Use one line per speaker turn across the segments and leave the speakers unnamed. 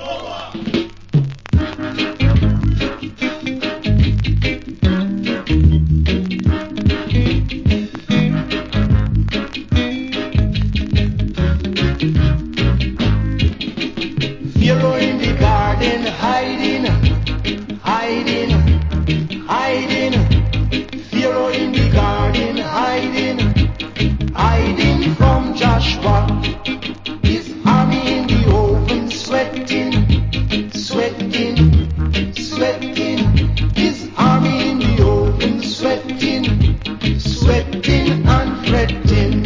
Pharaoh in the garden hiding, hiding, hiding. Pharaoh in the garden hiding, hiding from Joshua. His army in the open sweating, sweating, sweating. His army in the open sweating, sweating and fretting.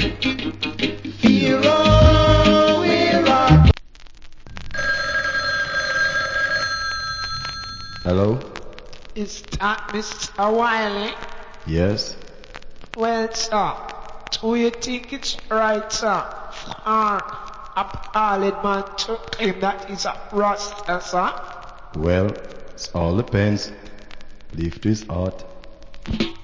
Pharaoh, where art
Hello?
Is that Mr. Wiley?
Yes?
Well, sir, do you think it's right, sir, for a parliament to claim that he's a Rasta, sir?
Well, it all depends. Leave to his heart.